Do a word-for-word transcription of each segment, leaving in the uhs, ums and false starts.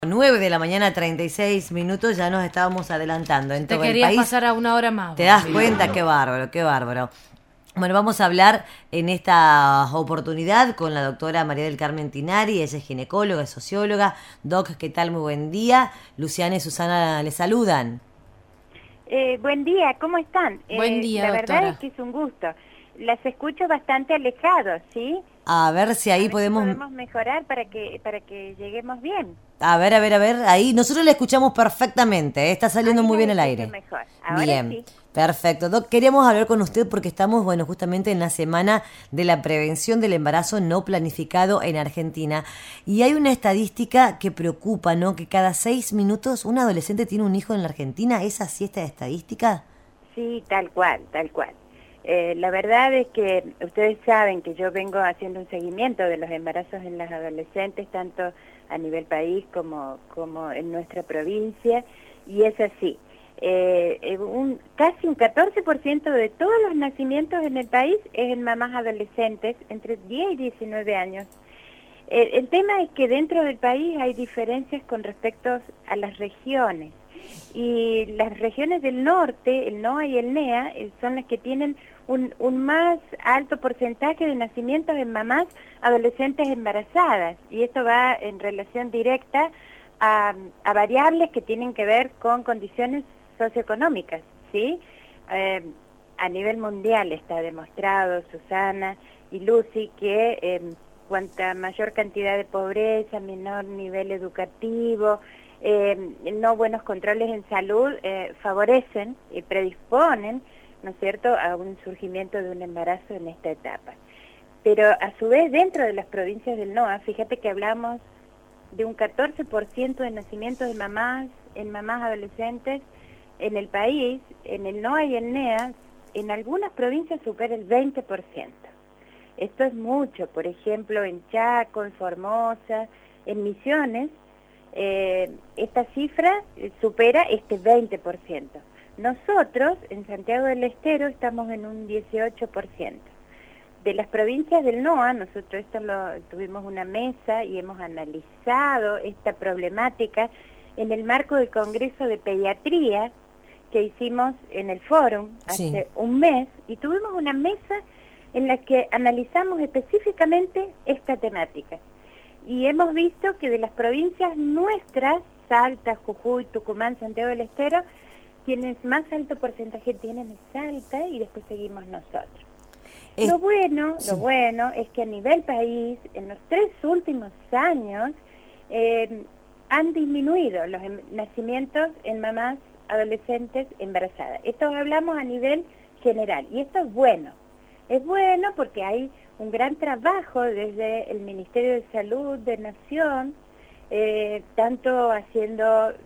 nueve de la mañana, treinta y seis minutos, ya nos estábamos adelantando. En Te todo el querías país. pasar a una hora más. ¿Te das cuenta? Qué bárbaro, qué bárbaro. Bueno, vamos a hablar en esta oportunidad con la doctora María del Carmen Tinari. Ella es ginecóloga, es socióloga. Doc, ¿qué tal? Muy buen día. Luciana y Susana le saludan. Eh, buen día, ¿cómo están? Buen Eh, día, la doctora. verdad es que es un gusto. Las escucho bastante alejados, ¿sí? A ver si ahí A ver si podemos... podemos mejorar para que para que lleguemos bien. A ver, a ver, a ver, ahí. Nosotros la escuchamos perfectamente, ¿eh? Está saliendo Ahí muy las bien al escucho aire. mejor. Ahora Bien, sí. perfecto. Doc, queríamos hablar con usted porque estamos, bueno, justamente en la semana de la prevención del embarazo no planificado en Argentina. Y hay una estadística que preocupa, ¿no? Que cada seis minutos un adolescente tiene un hijo en la Argentina. ¿Es así esta estadística? Sí, tal cual, tal cual. Eh, la verdad es que ustedes saben que yo vengo haciendo un seguimiento de los embarazos en las adolescentes, tanto a nivel país como, como en nuestra provincia, y es así. Eh, un, casi un catorce por ciento de todos los nacimientos en el país es en mamás adolescentes entre diez y diecinueve años. Eh, el tema es que dentro del país hay diferencias con respecto a las regiones. Y las regiones del norte, el NOA y el NEA, son las que tienen un, un más alto porcentaje de nacimientos en mamás adolescentes embarazadas. Y esto va en relación directa a, a variables que tienen que ver con condiciones socioeconómicas, ¿sí? Eh, a nivel mundial está demostrado, Susana y Lucy, que eh, cuanta mayor cantidad de pobreza, menor nivel educativo, Eh, no buenos controles en salud eh, favorecen y predisponen, ¿no es cierto?, a un surgimiento de un embarazo en esta etapa. Pero a su vez, dentro de las provincias del NOA, fíjate que hablamos de un catorce por ciento de nacimientos de mamás en mamás adolescentes en el país. En el NOA y el NEA, en algunas provincias supera el veinte por ciento. Esto es mucho. Por ejemplo, en Chaco, en Formosa, en Misiones, Eh, esta cifra supera este veinte por ciento. Nosotros, en Santiago del Estero, estamos en un dieciocho por ciento. De las provincias del NOA, nosotros esto lo, tuvimos una mesa y hemos analizado esta problemática en el marco del Congreso de Pediatría que hicimos en el Fórum hace Sí. un mes, y tuvimos una mesa en la que analizamos específicamente esta temática. Y hemos visto que de las provincias nuestras, Salta, Jujuy, Tucumán, Santiago del Estero, quienes más alto porcentaje tienen es Salta, y después seguimos nosotros. Es- Lo bueno, sí. lo bueno es que a nivel país, en los tres últimos años, eh, han disminuido los em- nacimientos en mamás adolescentes embarazadas. Esto hablamos a nivel general, y esto es bueno. Es bueno porque hay un gran trabajo desde el Ministerio de Salud de Nación, eh, tanto haciendo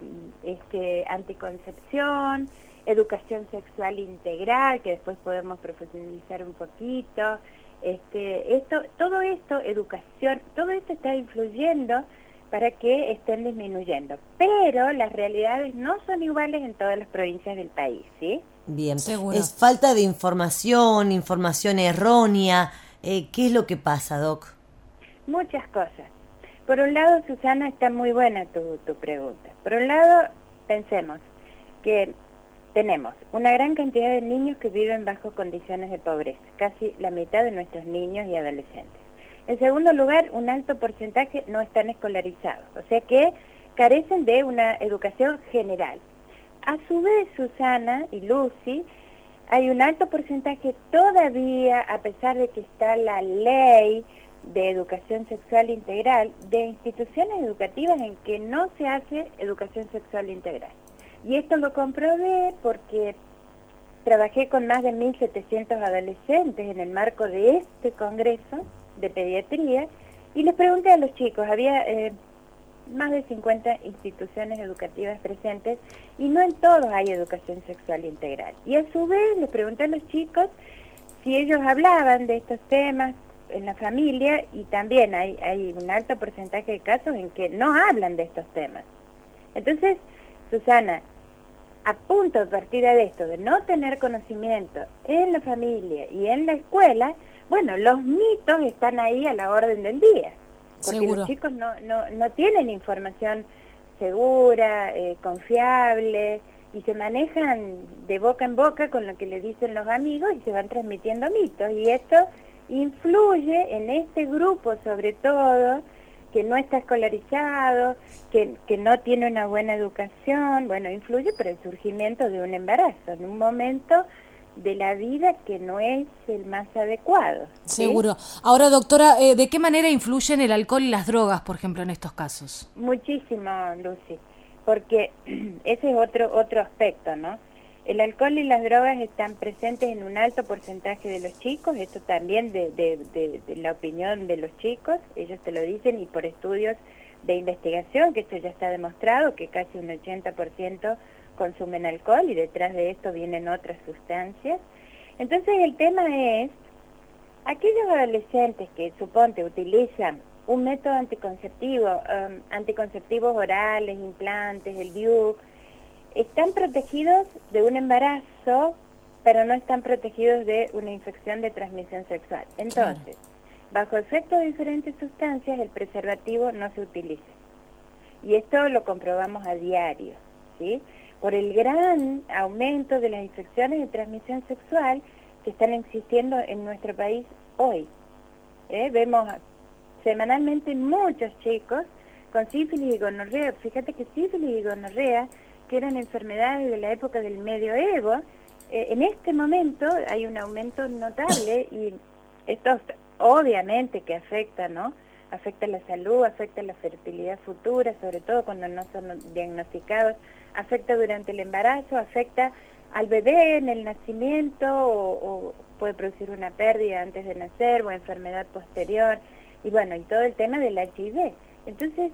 este, anticoncepción, educación sexual integral, que después podemos profesionalizar un poquito. Este, esto, todo esto, educación, todo esto está influyendo para que estén disminuyendo. Pero las realidades no son iguales en todas las provincias del país, ¿sí? Bien. Seguro. Es falta de información, información errónea. Eh, ¿Qué es lo que pasa, Doc? Muchas cosas. Por un lado, Susana, está muy buena tu, tu pregunta. Por un lado, pensemos que tenemos una gran cantidad de niños que viven bajo condiciones de pobreza, casi la mitad de nuestros niños y adolescentes. En segundo lugar, un alto porcentaje no están escolarizados, o sea que carecen de una educación general. A su vez, Susana y Lucy, hay un alto porcentaje todavía, a pesar de que está la ley de educación sexual integral, de instituciones educativas en que no se hace educación sexual integral. Y esto lo comprobé porque trabajé con más de mil setecientos adolescentes en el marco de este congreso de pediatría, y les pregunté a los chicos, había eh, más de cincuenta instituciones educativas presentes, y no en todos hay educación sexual integral. Y a su vez les pregunté a los chicos si ellos hablaban de estos temas en la familia, y también hay, hay un alto porcentaje de casos en que no hablan de estos temas. Entonces, Susana, a punto de partida de esto, de no tener conocimiento en la familia y en la escuela, bueno, los mitos están ahí a la orden del día, porque Seguro. los chicos no, no, no tienen información segura, eh, confiable, y se manejan de boca en boca con lo que le dicen los amigos y se van transmitiendo mitos. Y esto influye en este grupo, sobre todo, que no está escolarizado, que, que no tiene una buena educación, bueno, influye para el surgimiento de un embarazo, en un momento de la vida que no es el más adecuado. ¿sí? Seguro. Ahora, doctora, eh, ¿de qué manera influyen el alcohol y las drogas, por ejemplo, en estos casos? Muchísimo, Lucy, porque ese es otro, otro aspecto, ¿no? El alcohol y las drogas están presentes en un alto porcentaje de los chicos, esto también de, de, de, de la opinión de los chicos, ellos te lo dicen, y por estudios de investigación, que esto ya está demostrado, que casi un ochenta por ciento consumen alcohol y detrás de esto vienen otras sustancias. Entonces el tema es, aquellos adolescentes que, suponte, utilizan un método anticonceptivo, um, anticonceptivos orales, implantes, el D I U, están protegidos de un embarazo, pero no están protegidos de una infección de transmisión sexual. Entonces, bajo efecto de diferentes sustancias, el preservativo no se utiliza. Y esto lo comprobamos a diario, ¿sí? Por el gran aumento de las infecciones de transmisión sexual que están existiendo en nuestro país hoy. ¿eh? Vemos semanalmente muchos chicos con sífilis y gonorrea. Fíjate que sífilis y gonorrea, que eran enfermedades de la época del medioevo, eh, en este momento hay un aumento notable y esto obviamente que afecta, ¿no? Afecta la salud, afecta la fertilidad futura, sobre todo cuando no son diagnosticados, afecta durante el embarazo, afecta al bebé en el nacimiento o, o puede producir una pérdida antes de nacer o enfermedad posterior, y bueno, y todo el tema del H I V. Entonces,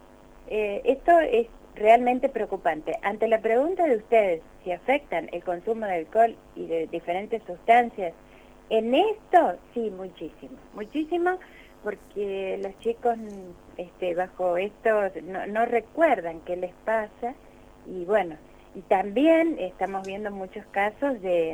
eh, esto es realmente preocupante. Ante la pregunta de ustedes si afectan el consumo de alcohol y de diferentes sustancias, en esto sí, muchísimo, muchísimo, porque los chicos este, bajo esto no, no recuerdan qué les pasa, y bueno, y también estamos viendo muchos casos de,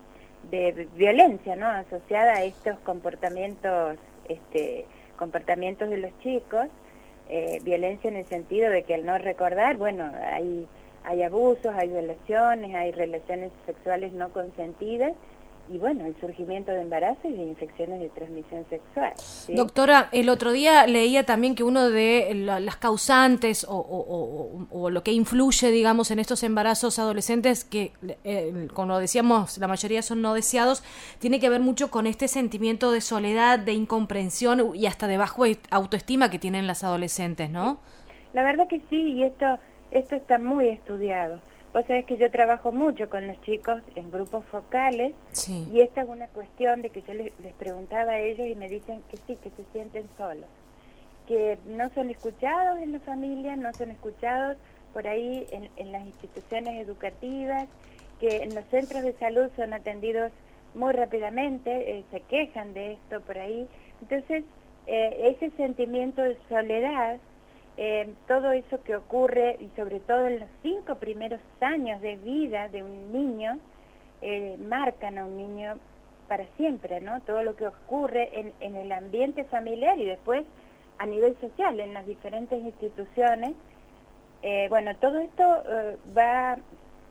de violencia, ¿no? Asociada a estos comportamientos, este, comportamientos de los chicos. Eh, violencia en el sentido de que al no recordar, bueno, hay, hay abusos, hay violaciones, hay relaciones sexuales no consentidas, y bueno, el surgimiento de embarazos y de infecciones de transmisión sexual. ¿sí? Doctora, el otro día leía también que uno de la, las causantes o, o, o, o lo que influye, digamos, en estos embarazos adolescentes, que eh, como decíamos, la mayoría son no deseados, tiene que ver mucho con este sentimiento de soledad, de incomprensión y hasta de bajo autoestima que tienen las adolescentes, ¿no? La verdad que sí, y esto, esto está muy estudiado. Vos sabés que yo trabajo mucho con los chicos en grupos focales, sí. y esta es una cuestión de que yo les, les preguntaba a ellos y me dicen que sí, que se sienten solos, que no son escuchados en la familia, no son escuchados por ahí en, en las instituciones educativas, que en los centros de salud son atendidos muy rápidamente, eh, se quejan de esto por ahí. Entonces, eh, ese sentimiento de soledad, Eh, todo eso que ocurre, y sobre todo en los cinco primeros años de vida de un niño, eh, marcan a un niño para siempre, ¿no? Todo lo que ocurre en, en el ambiente familiar y después a nivel social, en las diferentes instituciones. Eh, bueno, todo esto eh, va,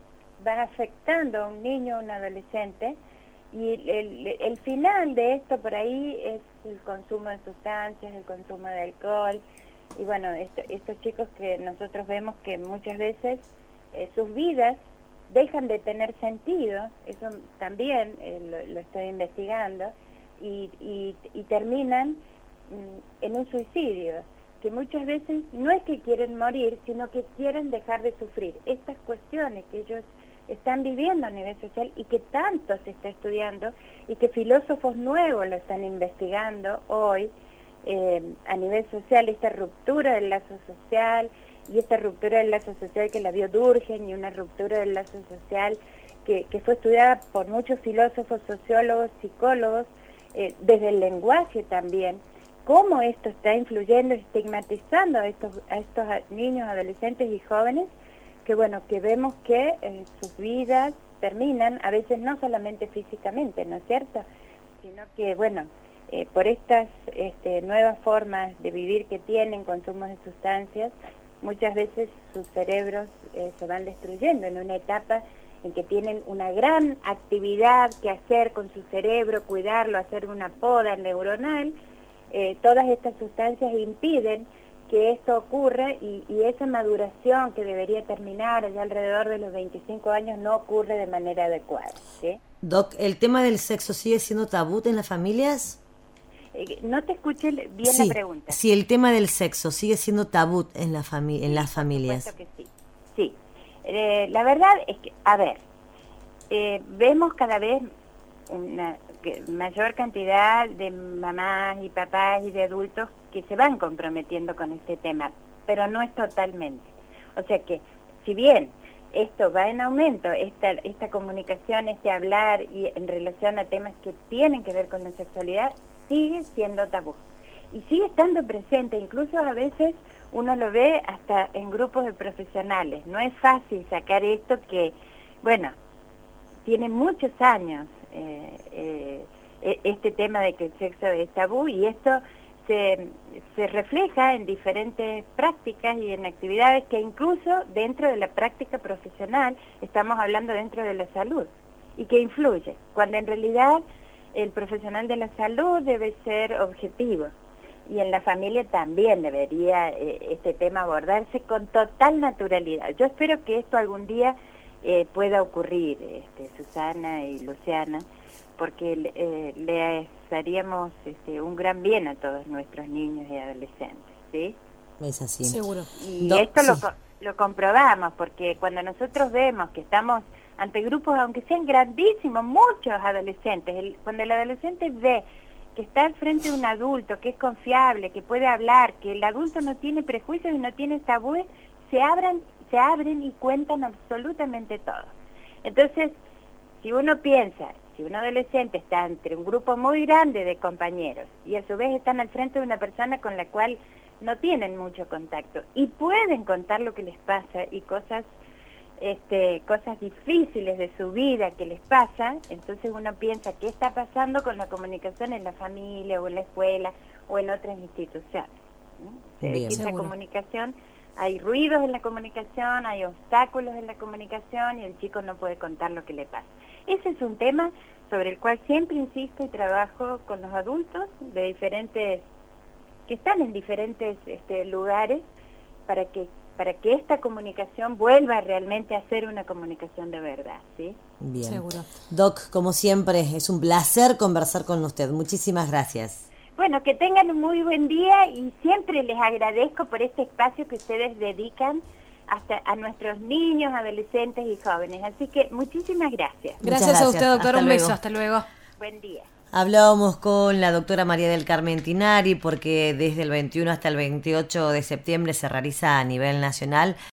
va afectando a un niño, a un adolescente, y el, el final de esto por ahí es el consumo de sustancias, el consumo de alcohol. Y bueno, esto, estos chicos que nosotros vemos que muchas veces eh, sus vidas dejan de tener sentido, eso también eh, lo, lo estoy investigando, y, y, y terminan mm, en un suicidio, que muchas veces no es que quieren morir, sino que quieren dejar de sufrir. Estas cuestiones que ellos están viviendo a nivel social y que tanto se está estudiando y que filósofos nuevos lo están investigando hoy, Eh, a nivel social, esta ruptura del lazo social, y esta ruptura del lazo social que la vio Durkheim, y una ruptura del lazo social que, que fue estudiada por muchos filósofos, sociólogos, psicólogos, eh, desde el lenguaje también, cómo esto está influyendo, estigmatizando a estos, a estos niños, adolescentes y jóvenes, que bueno, que vemos que eh, sus vidas terminan, a veces no solamente físicamente, ¿no es cierto?, sino que bueno, Eh, por estas este, nuevas formas de vivir que tienen, consumos de sustancias, muchas veces sus cerebros eh, se van destruyendo en una etapa en que tienen una gran actividad que hacer con su cerebro, cuidarlo, hacer una poda neuronal. Eh, todas estas sustancias impiden que esto ocurra y, y esa maduración que debería terminar allá alrededor de los veinticinco años no ocurre de manera adecuada, ¿sí? Doc, ¿el tema del sexo sigue siendo tabú en las familias? Eh, no te escuché bien sí, la pregunta. Si el tema del sexo sigue siendo tabú en, la fami en las familias. Por supuesto que sí. Sí. Eh, la verdad es que, a ver, eh, vemos cada vez una que, mayor cantidad de mamás y papás y de adultos que se van comprometiendo con este tema, pero no es totalmente. O sea que, si bien esto va en aumento, esta, esta comunicación, este hablar y en relación a temas que tienen que ver con la sexualidad, sigue siendo tabú. Y sigue estando presente, incluso a veces uno lo ve hasta en grupos de profesionales. No es fácil sacar esto que, bueno, tiene muchos años eh, eh, este tema de que el sexo es tabú, y esto se, se refleja en diferentes prácticas y en actividades que incluso dentro de la práctica profesional estamos hablando dentro de la salud y que influye, cuando en realidad el profesional de la salud debe ser objetivo. Y en la familia también debería eh, este tema abordarse con total naturalidad. Yo espero que esto algún día eh, pueda ocurrir, este, Susana y Luciana, porque eh, le haríamos este, un gran bien a todos nuestros niños y adolescentes, ¿sí? Es así. Seguro. Y Do esto sí. lo, lo comprobamos, porque cuando nosotros vemos que estamos ante grupos, aunque sean grandísimos, muchos adolescentes, el, cuando el adolescente ve que está frente a un adulto que es confiable, que puede hablar, que el adulto no tiene prejuicios y no tiene tabúes, se abran, se abren y cuentan absolutamente todo. Entonces, si uno piensa, si un adolescente está entre un grupo muy grande de compañeros y a su vez están al frente de una persona con la cual no tienen mucho contacto y pueden contar lo que les pasa y cosas Este, cosas difíciles de su vida que les pasan, entonces uno piensa qué está pasando con la comunicación en la familia o en la escuela o en otras instituciones. ¿Sí? Bien. Esa Seguro. comunicación, hay ruidos en la comunicación, hay obstáculos en la comunicación y el chico no puede contar lo que le pasa. Ese es un tema sobre el cual siempre insisto y trabajo con los adultos de diferentes, que están en diferentes este, lugares, para que para que esta comunicación vuelva realmente a ser una comunicación de verdad, ¿sí? Bien. Seguro. Doc, como siempre, es un placer conversar con usted. Muchísimas gracias. Bueno, que tengan un muy buen día y siempre les agradezco por este espacio que ustedes dedican hasta a nuestros niños, adolescentes y jóvenes. Así que muchísimas gracias. Gracias, gracias. a usted, doctor. Hasta Un luego. beso. Hasta luego. Buen día. Hablábamos con la doctora María del Carmen Tinari porque desde el veintiuno hasta el veintiocho de septiembre se realiza a nivel nacional